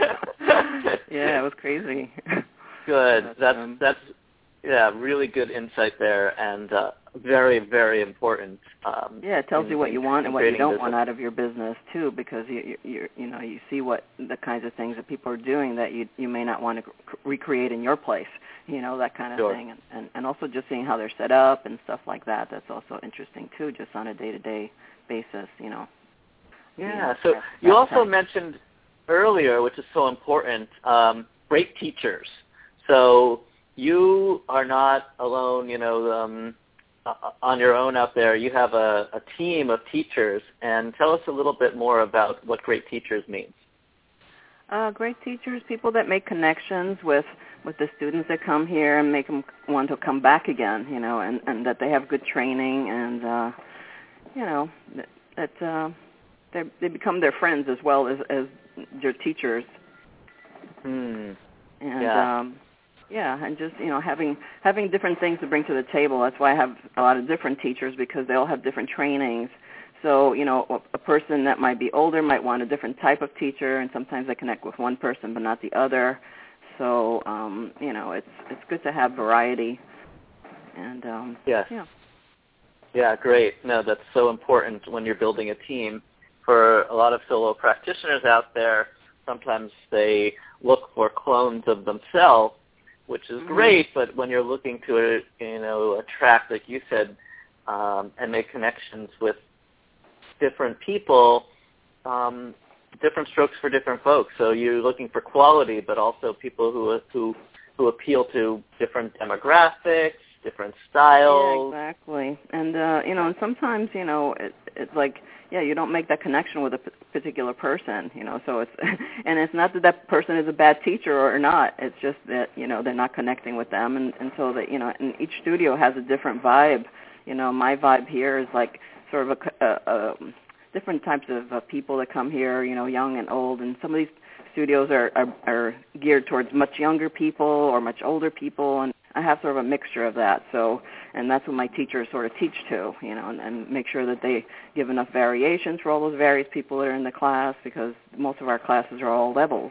Yeah, it was crazy. Good. But, that's um, that's yeah, really good insight there, and uh, very very important. Um, yeah, it tells in, you what in, you want and what you don't business. want out of your business too, because you you you know you see what the kinds of things that people are doing that you you may not want to recreate in your place. You know, that kind of sure. thing, and, and and also just seeing how they're set up and stuff like that. That's also interesting too, just on a day to day basis. You know. Yeah. You know, so that's, you that's also that. mentioned earlier, which is so important, um, great teachers. So you are not alone, you know, um, on your own out there. You have a, a team of teachers, and tell us a little bit more about what great teachers means. Uh, great teachers, people that make connections with, with the students that come here and make them want to come back again, you know, and, and that they have good training and, uh, you know, that, that uh, they, they become their friends as well as, as their teachers. Hmm. And, yeah. um, yeah, and just, you know, having having different things to bring to the table. That's why I have a lot of different teachers, because they all have different trainings. So, you know, a person that might be older might want a different type of teacher, and sometimes they connect with one person but not the other. So, um, you know, it's it's good to have variety. And um, yes. yeah. Yeah, great. No, that's so important when you're building a team. For a lot of solo practitioners out there, sometimes they look for clones of themselves, which is mm-hmm. great, but when you're looking to, you know, attract, like you said, um, and make connections with different people, um, different strokes for different folks. So you're looking for quality, but also people who who who appeal to different demographics, different styles. Yeah, exactly. And uh, you know, and sometimes, you know, it, it's like, yeah, you don't make that connection with a p- particular person, you know. So it's, and it's not that that person is a bad teacher or not. It's just that, you know, they're not connecting with them, and, and so that, you know, and each studio has a different vibe. You know, my vibe here is like sort of a, a, a different types of uh, people that come here, you know, young and old, and some of these studios are, are are geared towards much younger people or much older people, and I have sort of a mixture of that. So, and that's what my teachers sort of teach to, you know, and, and make sure that they give enough variations for all those various people that are in the class, because most of our classes are all levels.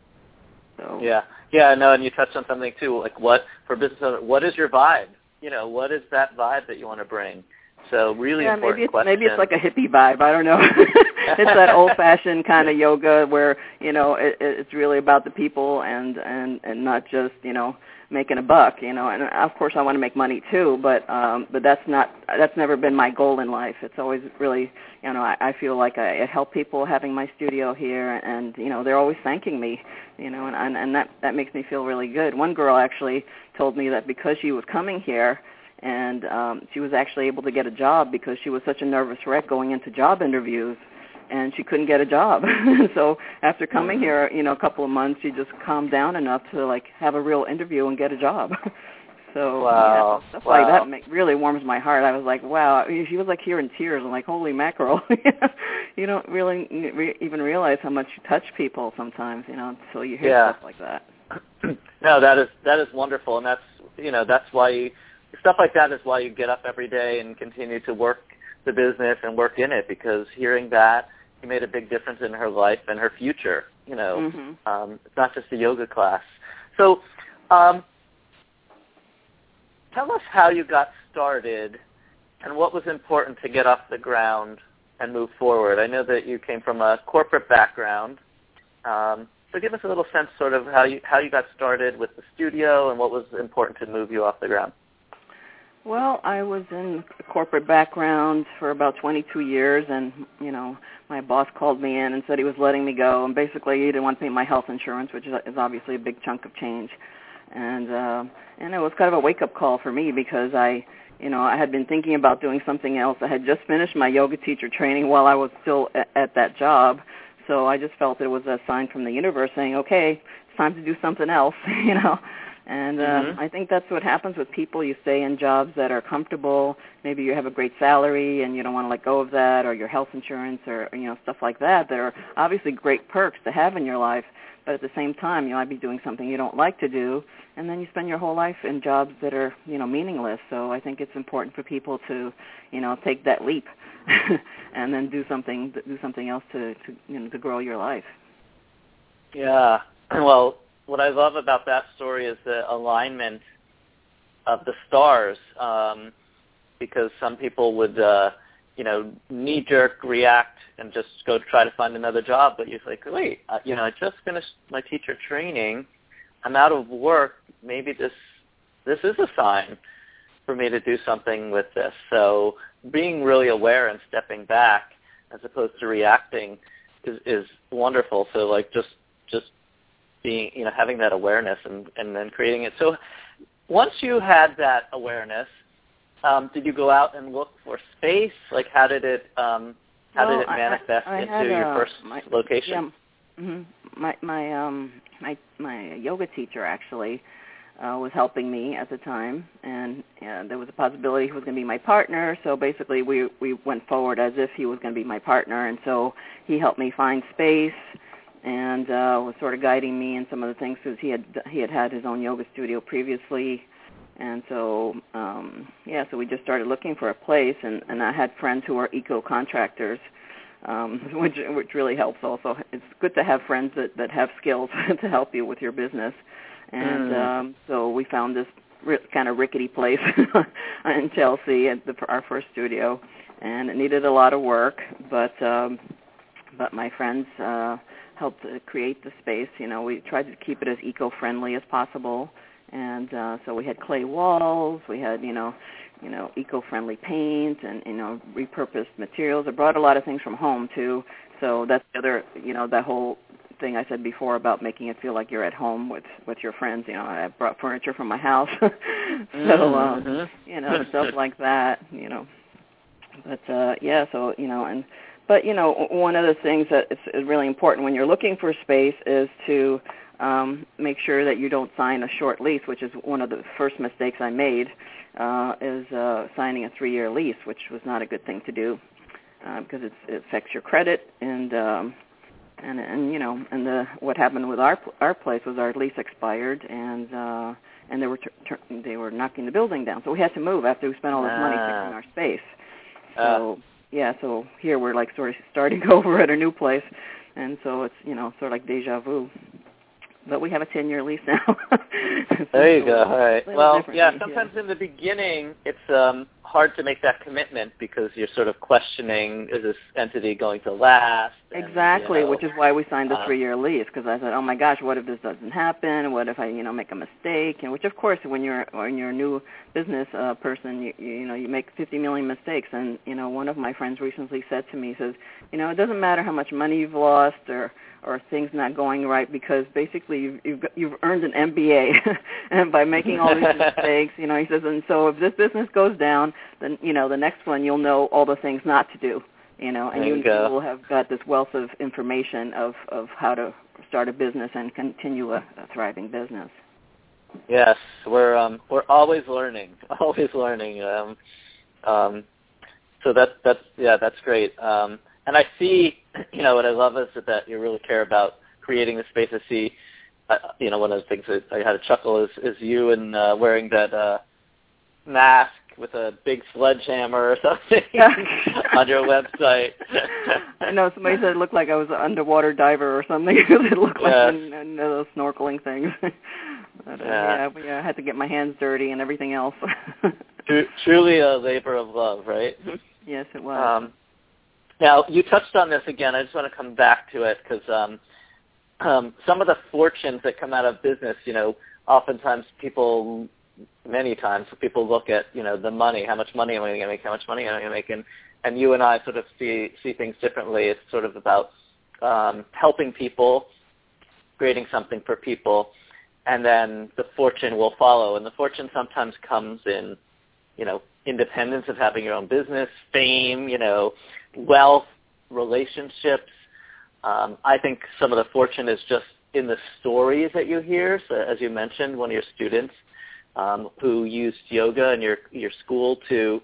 So yeah, yeah, no, and you touched on something too, like what for business owners, what is your vibe? You know, what is that vibe that you want to bring? So really yeah, important maybe it's, question. maybe it's like a hippie vibe. I don't know. It's that old-fashioned kind of yoga where, you know, it, it's really about the people and, and, and not just, you know, making a buck, you know. And of course I want to make money too, but um, but that's not that's never been my goal in life. It's always really, you know, I, I feel like I, I help people having my studio here, and you know, they're always thanking me, you know, and and, and that that makes me feel really good. One girl actually told me that because she was coming here, and um, she was actually able to get a job because she was such a nervous wreck going into job interviews, and she couldn't get a job. So after coming here, you know, a couple of months, she just calmed down enough to like have a real interview and get a job. So wow. yeah, stuff wow. like that make, really warms my heart. I was like, wow. She was like here in tears. I'm like, holy mackerel. You don't really re- even realize how much you touch people sometimes, you know, until you hear yeah. stuff like that. No, that is that is wonderful, and that's you know that's why you, stuff like that is why you get up every day and continue to work the business and work in it, because hearing that, you made a big difference in her life and her future. You know, mm-hmm. um, it's not just a yoga class. So, um, tell us how you got started and what was important to get off the ground and move forward. I know that you came from a corporate background. Um, So give us a little sense sort of how you how you got started with the studio and what was important to move you off the ground. Well, I was in a corporate background for about twenty-two years, and, you know, my boss called me in and said he was letting me go, and basically he didn't want to pay my health insurance, which is, is obviously a big chunk of change. And uh, and it was kind of a wake-up call for me because I, you know, I had been thinking about doing something else. I had just finished my yoga teacher training while I was still at, at that job. So I just felt it was a sign from the universe saying, okay, it's time to do something else, you know. And uh, mm-hmm. I think that's what happens with people. You stay in jobs that are comfortable. Maybe you have a great salary and you don't want to let go of that, or your health insurance, or, you know, stuff like that. That are obviously great perks to have in your life. But at the same time, you might be doing something you don't like to do, and then you spend your whole life in jobs that are, you know, meaningless. So I think it's important for people to, you know, take that leap and then do something do something else to, to, you know, to grow your life. Yeah. Well, what I love about that story is the alignment of the stars, um, because some people would, uh, you know, knee-jerk react and just go try to find another job, but you're like, wait, uh, you know, I just finished my teacher training. I'm out of work. Maybe this this is a sign for me to do something with this. So being really aware and stepping back as opposed to reacting is, is wonderful. So like just just being, you know, having that awareness and, and then creating it. So once you had that awareness, um, did you go out and look for space? Like how did it um, how well, did it manifest I, I, I into had, your uh, first my, location? Yeah, mm-hmm. My my um my my yoga teacher actually uh, was helping me at the time, and uh, there was a possibility he was going to be my partner. So basically, we we went forward as if he was going to be my partner, and so he helped me find space and uh, was sort of guiding me in some of the things because he had he had had his own yoga studio previously. And so, um, yeah, so we just started looking for a place, and, and I had friends who are eco-contractors, um, which which really helps also. It's good to have friends that, that have skills to help you with your business. And mm. um, so we found this r- kind of rickety place in Chelsea at the, our first studio, and it needed a lot of work, but um, but my friends uh, helped uh, create the space. You know, we tried to keep it as eco-friendly as possible. And uh, so we had clay walls, we had, you know, you know, eco-friendly paint and, you know, repurposed materials. I brought a lot of things from home, too. So that's the other, you know, that whole thing I said before about making it feel like you're at home with, with your friends. You know, I brought furniture from my house. so, um, mm-hmm. you know, stuff like that, you know. But, uh, yeah, so, you know, and, but, you know, one of the things that is really important when you're looking for space is to Um, make sure that you don't sign a short lease, which is one of the first mistakes I made, uh, is uh, signing a three-year lease, which was not a good thing to do uh, because it's, it affects your credit. And um, and and you know, and the what happened with our our place was our lease expired, and uh, and they were t- t- they were knocking the building down, so we had to move after we spent all this ah. money fixing our space. So Uh. yeah, so here we're like sort of starting over at a new place, and so it's, you know, sort of like deja vu. But we have a ten-year lease now. There you go. All right. Well, yeah, lease, sometimes yeah. in the beginning it's um, hard to make that commitment because you're sort of questioning, is this entity going to last? And, exactly, you know, which is why we signed a uh, three-year lease, because I said, oh my gosh, what if this doesn't happen? What if I, you know, make a mistake? And which, of course, when you're when you're a new business uh, person, you, you know, you make fifty million mistakes. And you know, one of my friends recently said to me, he says, you know, it doesn't matter how much money you've lost or or things not going right, because basically you've you've, you've earned an M B A and by making all these mistakes, you know, he says, and so if this business goes down, then, you know, the next one you'll know all the things not to do, you know, and you, you, you will have got this wealth of information of, of how to start a business and continue a, a thriving business. Yes, we're um, we're always learning, always learning. Um, um, so that that's yeah, that's great. Um, and I see, you know, what I love is that you really care about creating the space. I see, uh, you know, one of the things that I had a chuckle is is you and uh, wearing that uh, mask with a big sledgehammer or something on your website. I know somebody said it looked like I was an underwater diver or something. It looked like yes. one, one of those snorkeling things. But, uh, yeah, yeah, yeah, I had to get my hands dirty and everything else. Truly a labor of love, right? Yes, it was. Um, now, you touched on this again. I just want to come back to it because um, um, some of the fortunes that come out of business, you know, oftentimes people, many times, people look at, you know, the money, how much money am I going to make, how much money am I going to make, and, and you and I sort of see, see things differently. It's sort of about um, helping people, creating something for people, and then the fortune will follow. And the fortune sometimes comes in, you know, independence of having your own business, fame, you know, wealth, relationships. Um, I think some of the fortune is just in the stories that you hear. So as you mentioned, one of your students um, who used yoga in your, your school to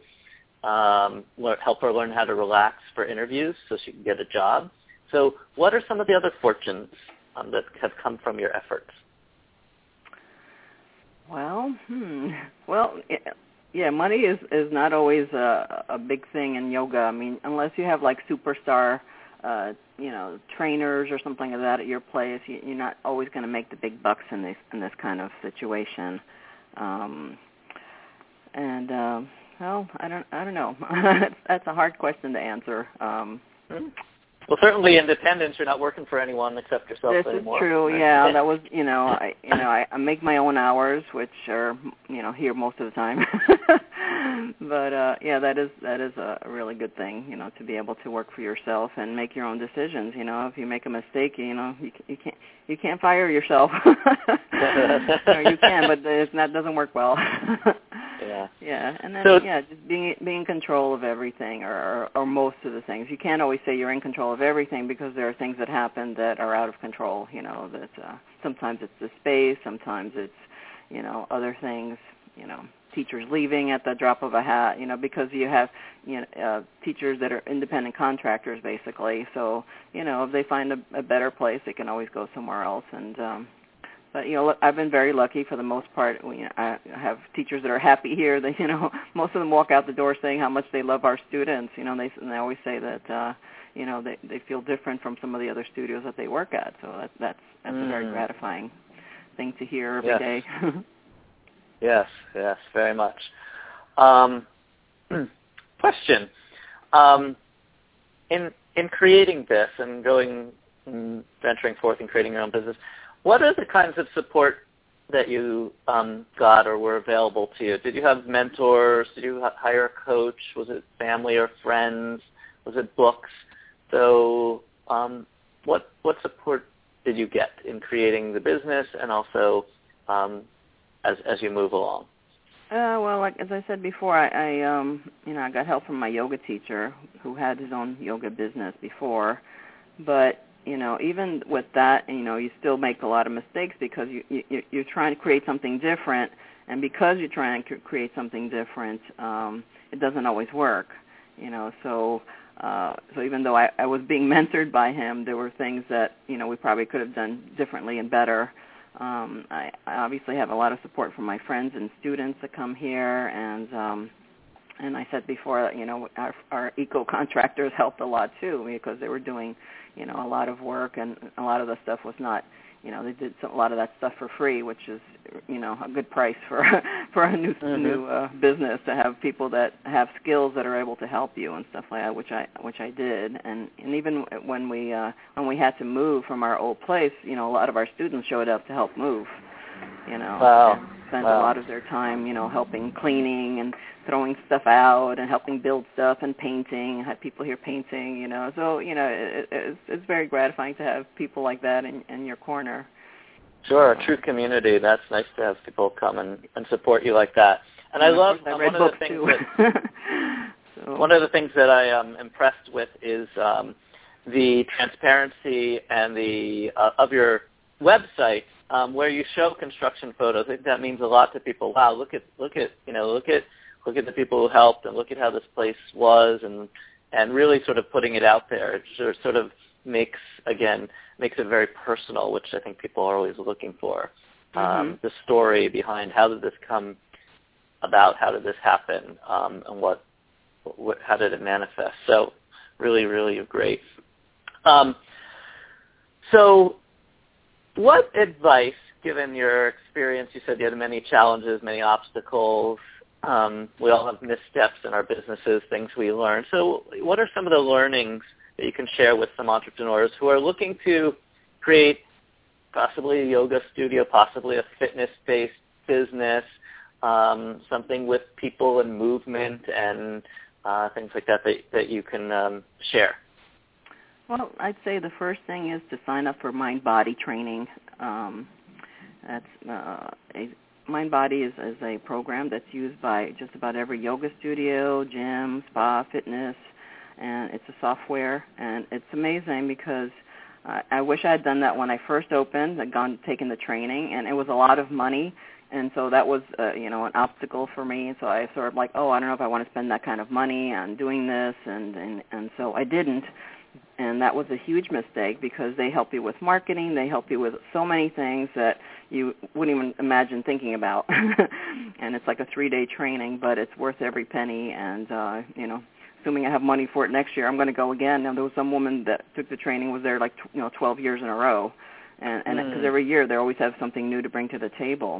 um, learn, help her learn how to relax for interviews so she can get a job. So what are some of the other fortunes um, that have come from your efforts? Well, hmm. Well, yeah, money is, is not always a, a big thing in yoga. I mean, unless you have like superstar, uh, you know, trainers or something like that at your place, you, you're not always going to make the big bucks in this in this kind of situation. Um, and uh, well, I don't, I don't know. That's a hard question to answer. Um, Well, certainly independence. You're not working for anyone except yourself this anymore. This is true. Yeah, that was, you know, I, you know, I, I make my own hours, which are, you know, here most of the time. But uh, yeah, that is that is a really good thing, you know, to be able to work for yourself and make your own decisions. You know, if you make a mistake, you know, you, you can't you can't fire yourself. Or you can, but it's not doesn't work well. Yeah. Yeah, and then so, yeah, just being being in control of everything, or, or or most of the things. You can't always say you're in control of everything because there are things that happen that are out of control. You know, that uh, sometimes it's the space, sometimes it's, you know, other things. You know, teachers leaving at the drop of a hat. You know, because you have, you know, uh, teachers that are independent contractors basically. So you know, if they find a, a better place, they can always go somewhere else. And um, But, you know, look, I've been very lucky for the most part. You know, I have teachers that are happy here. They, you know, most of them walk out the door saying how much they love our students. You know, and they, and they always say that, uh, you know, they, they feel different from some of the other studios that they work at. So that, that's that's mm. a very gratifying thing to hear every yes. day. Yes, yes, very much. Um, question. Um, in in creating this and going, venturing forth and creating your own business, what are the kinds of support that you um, got or were available to you? Did you have mentors? Did you hire a coach? Was it family or friends? Was it books? So um, what what support did you get in creating the business and also um, as as you move along? Uh, well, like as I said before, I, I um, you know I got help from my yoga teacher who had his own yoga business before, but you know, even with that, you know, you still make a lot of mistakes because you, you, you're trying to create something different, and because you're trying to create something different, um, it doesn't always work, you know. So, uh, so even though I, I was being mentored by him, there were things that, you know, we probably could have done differently and better. Um, I, I obviously have a lot of support from my friends and students that come here, and um, and I said before, you know, our, our eco-contractors helped a lot too because they were doing, you know, a lot of work, and a lot of the stuff was not, you know, they did some, a lot of that stuff for free, which is, you know, a good price for for a new mm-hmm. new uh, business to have people that have skills that are able to help you and stuff like that, which I which I did. And and even when we uh, when we had to move from our old place, you know, a lot of our students showed up to help move. You know, wow. and spent wow. a lot of their time, you know, helping cleaning and throwing stuff out and helping build stuff and painting. I had people here painting, you know. So, you know, it, it's, it's very gratifying to have people like that in, in your corner. Sure, a true community. That's nice to have people come and, and support you like that. And I love I um, read one books of the things too. that so. one of the things that I am impressed with is um, the transparency and the uh, of your website. Um, where you show construction photos. I think that means a lot to people. Wow, look at look at you know look at look at the people who helped, and look at how this place was, and and really sort of putting it out there. It sort of makes again makes it very personal, which I think people are always looking for. Mm-hmm. Um, the story behind how did this come about? How did this happen? Um, and what, what how did it manifest? So really, really great. Um, so. What advice, given your experience, you said you had many challenges, many obstacles, um, we all have missteps in our businesses, things we learn. So what are some of the learnings that you can share with some entrepreneurs who are looking to create possibly a yoga studio, possibly a fitness-based business, um, something with people and movement and uh, things like that that, that you can um, share? Well, I'd say the first thing is to sign up for Mind-Body training. Um, that's uh, a, Mind-Body is, is a program that's used by just about every yoga studio, gym, spa, fitness, and it's a software. And it's amazing because uh, I wish I had done that when I first opened. I'd gone taken the training, and it was a lot of money. And so that was, uh, you know, an obstacle for me. And so I sort of like, oh, I don't know if I want to spend that kind of money on doing this, and and, and so I didn't. And that was a huge mistake because they help you with marketing. They help you with so many things that you wouldn't even imagine thinking about. And it's like a three-day training, but it's worth every penny. And, uh, you know, assuming I have money for it next year, I'm going to go again. Now, there was some woman that took the training, was there like, you know, twelve years in a row. And because and, mm. every year they always have something new to bring to the table.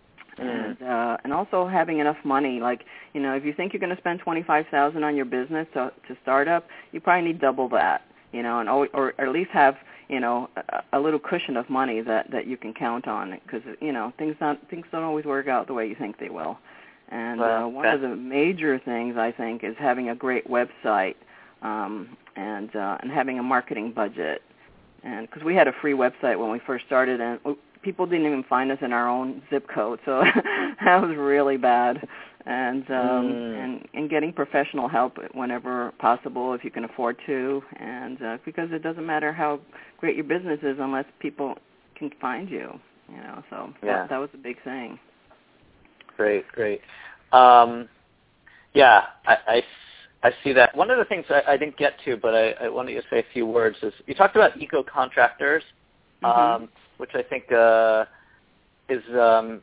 And uh, and also having enough money, like, you know, if you think you're going to spend twenty-five thousand dollars on your business to, to start up, you probably need double that, you know, and always, or at least have, you know, a, a little cushion of money that, that you can count on, because, you know, things not things don't always work out the way you think they will. And well, uh, one of the major things, I think, is having a great website um, and uh, and having a marketing budget. And because we had a free website when we first started, and people didn't even find us in our own zip code, so that was really bad. And um, mm. and and getting professional help whenever possible, if you can afford to, and uh, because it doesn't matter how great your business is unless people can find you, you know. So yeah. that, that was a big thing. Great, great. Um, yeah, I, I, I see that. One of the things I, I didn't get to, but I, I wanted to say a few words, is you talked about eco-contractors. Mm-hmm. Um, which I think uh, is um,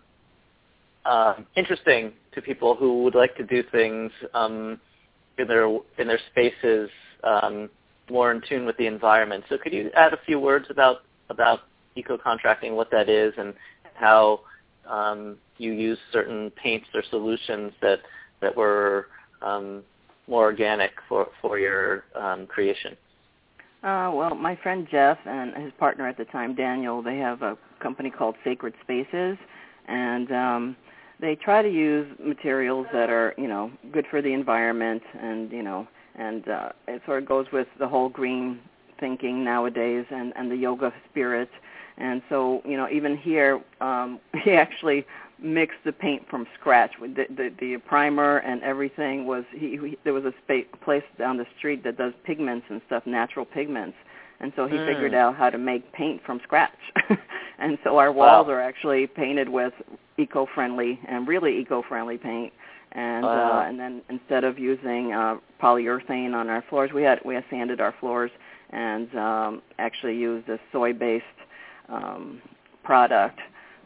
uh, interesting to people who would like to do things um, in their in their spaces um, more in tune with the environment. So could you add a few words about about eco-contracting, what that is, and how um, you use certain paints or solutions that that were um, more organic for for your um, creation? Uh, well, my friend Jeff and his partner at the time, Daniel, they have a company called Sacred Spaces, and um, they try to use materials that are, you know, good for the environment, and, you know, and uh, it sort of goes with the whole green thinking nowadays and, and the yoga spirit. And so, you know, even here, um, he actually mixed the paint from scratch. The, the, the primer and everything was, he, he, there was a space, place down the street that does pigments and stuff, natural pigments. And so he mm. figured out how to make paint from scratch. And so our walls wow. are actually painted with eco-friendly and really eco-friendly paint. And wow. uh, and then instead of using uh, polyurethane on our floors, we had we had sanded our floors and um, actually used a soy-based um, product.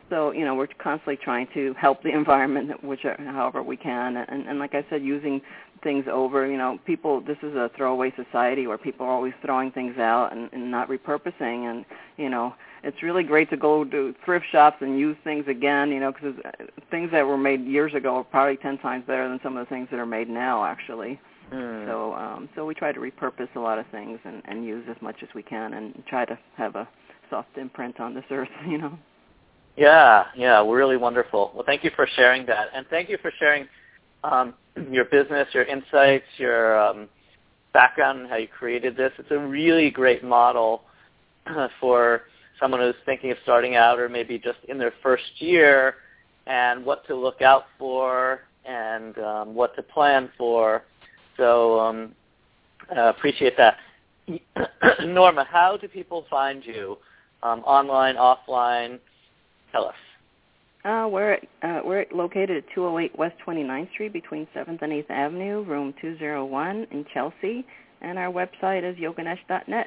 so, you know, we're constantly trying to help the environment, which however we can. And, and like I said, using things over, you know, people, this is a throwaway society where people are always throwing things out and, and not repurposing. And, you know, it's really great to go to thrift shops and use things again, you know, because things that were made years ago are probably ten times better than some of the things that are made now, actually. Mm. So um, so we try to repurpose a lot of things and, and use as much as we can and try to have a soft imprint on this earth, you know. Yeah, yeah, really wonderful. Well, thank you for sharing that. And thank you for sharing um, your business, your insights, your um, background, and how you created this. It's a really great model uh, for someone who's thinking of starting out or maybe just in their first year, and what to look out for and um, what to plan for. So um, uh, appreciate that. Norma, how do people find you? Um, online, offline? Tell us. Uh, we're uh, we're located at two oh eight West twenty-ninth Street between seventh and eighth Avenue, room two oh one in Chelsea, and our website is yoganesh dot net.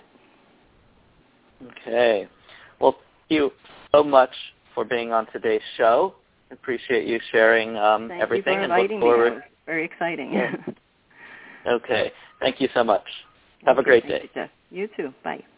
Okay. Well, thank you so much for being on today's show. I appreciate you sharing um, Thank everything. You for and inviting look forward. me. It was very exciting. Okay. Thank you so much. Have a great Thank day. You, Jeff. You too. Bye.